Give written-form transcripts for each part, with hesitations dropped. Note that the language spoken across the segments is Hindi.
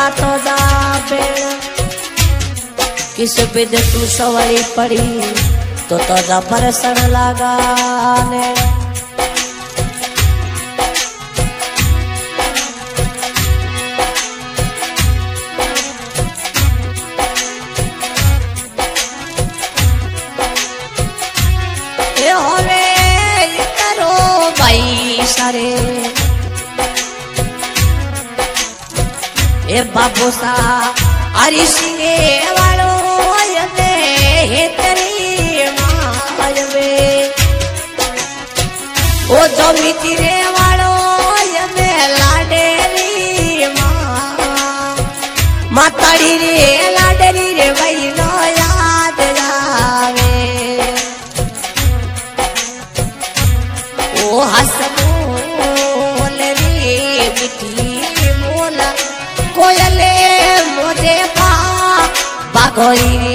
तो जा बेण किस बिद तू सवड़ी पड़ी तो जा बरसण लगा ने सारे ए बाबू सा हरी सिंह वालो ये हे तेरी मायवे ओ जो मितिरे वालो ये लाडेरी माताड़ी रे लाडेरी रे भाई नो याद जावे ओ हसबो कोयले मुझे बागोई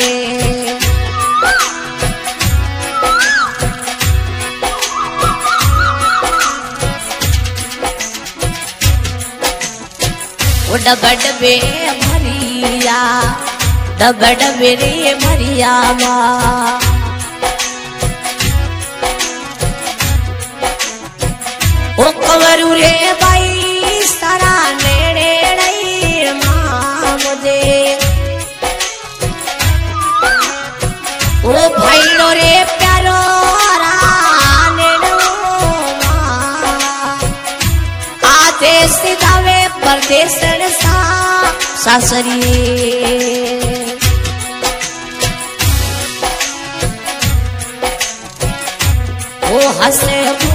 वो डबे भरिया डबे रे भरिया माँ ओ कवरू रे बाई सारा नेड़े माँ मुझे ओ भाई लो रे प्यारो आते सिदावे परदेश सासरी ओ हंसे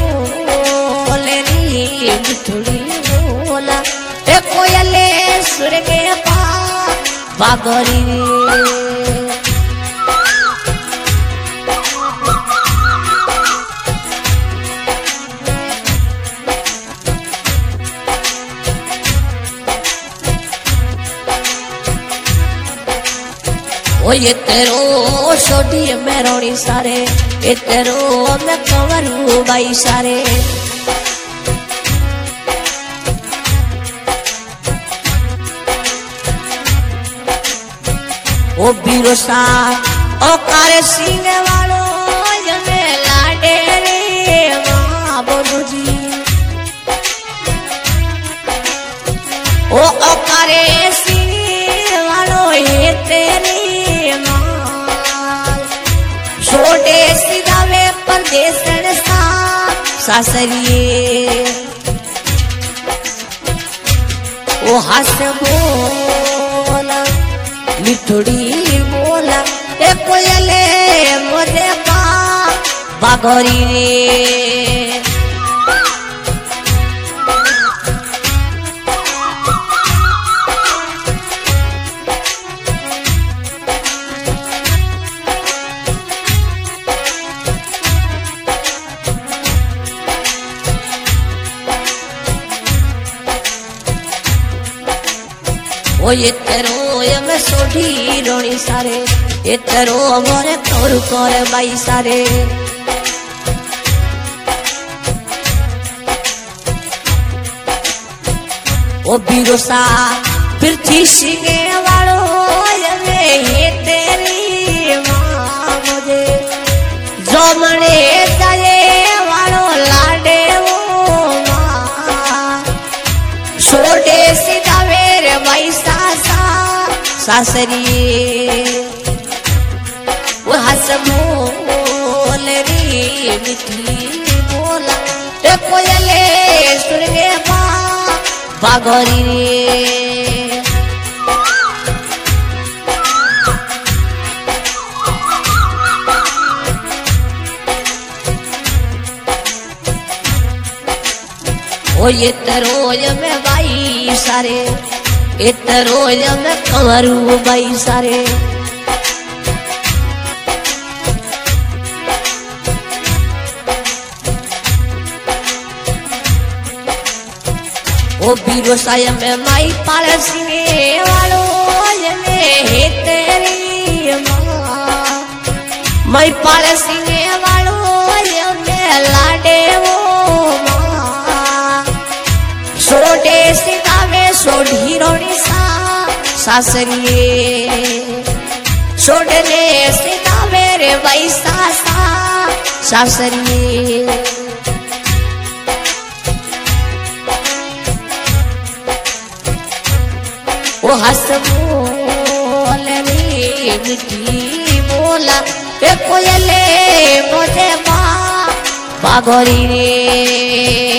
मिठुड़ी बोला ए कोयले सुर के बागोरी ओ ये तेरो सोडी मेरोड़ी सारे ये तेरो मैं कवरू बाई सारे ओ बिरोसा ओ कारे सिंह वालो ये लाडे रे माँ बोलू जी ओ कारे सिंह वालो ये तेरी माँ छोटे सिदावे परदेश सासरिए ओ हंस बोला मिठुड़ी बोला ए कोयले मुझे बागोरी रे ओ ये तेरो ये मैं सोढ़ी रोणी सारे ये तेरो मोरे तोरू करे बाई सारे ओ बिरोसा पृथ्वी सिंह वालो ये तेरी माँ मुझे जो मने जाए वालो लाडे वो माँ छोटे सिदावे रे बाई सासरी वो हंस बोल रे मिठी बोला ए कोयले सुर के बागोरी रे ओ ये तेरो ये मैं बाई सारे ये तेरो ये मैं कवरू बाई सारे ओ बिरोसा ये मैं माई पाले सिंह वालो ये मैं तेरी माँ माई पाले सिंह वालो ये मैं लाडे वो छोटे सिदावे सोढ़ी रोणी सा सासरिये छोड़ने सीधा मेरे वैसा सासरिये वो हंस बोल रे मिठी बोला कोयले मोजे बागोरी रे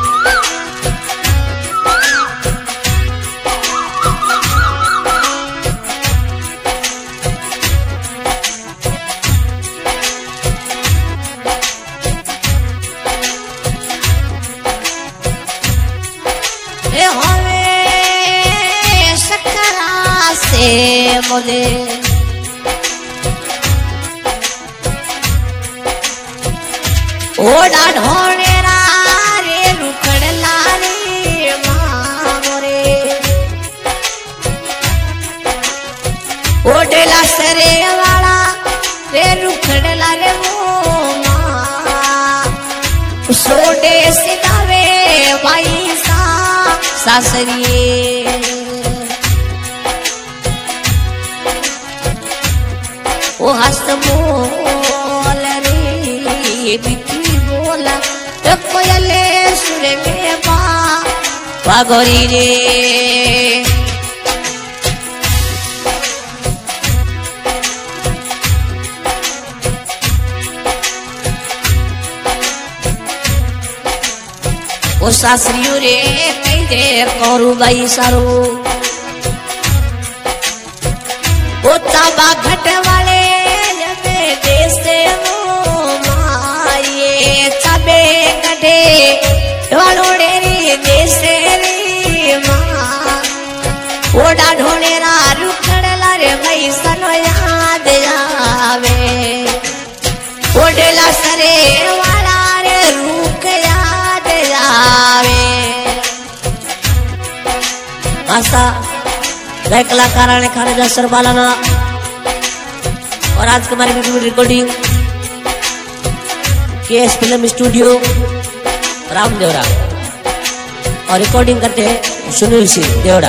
मुझे ओडा ढोने रे रुखड़ लारे मामरे ओडेला सरे वाला रे रुखड़ लारे वो सोडे सिदावे भाई सासरिये वो हंस बोल रे बिटी बोला तो कोयले सुरे में बागोरी रे वो सासरियों रे कहीं देर करू भाई सारो वो ताबा घट वाले देसे माये तबे कटे ढोलेरी देसे रे माँ ओडा ढोलेरा रुखड़ला रे भाई सनो याद आवे ओडेला सरे वाला रे रुख याद आवे आशा गए कलाकारा ने खाने जा सरबालाना और आज के हमारी video recording KS film studio Ramdevra और रिकॉर्डिंग करते हैं सुनील सिंह देवड़ा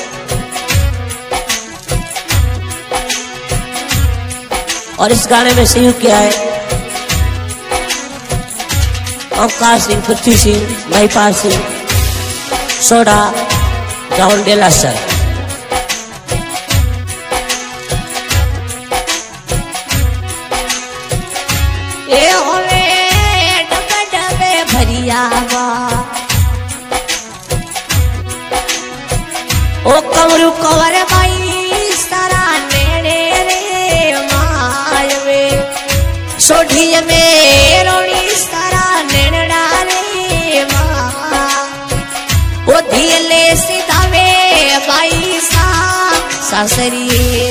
और इस गाने में सहयोग किया है अवकाश सिंह, पृथ्वी सिंह, महिपाल सिंह, सोडा, जॉन डेला सर। ओ कमरू कवर बाई सारा नेड़े रे मायवे सोढ़ी में रोड़ी सारा नेड़ा रे माँ ओ धीले सीधावे बाई सासरिये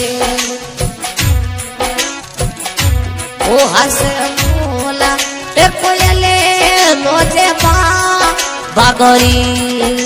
ओ हंस बोला कोयले मोजे बागोरी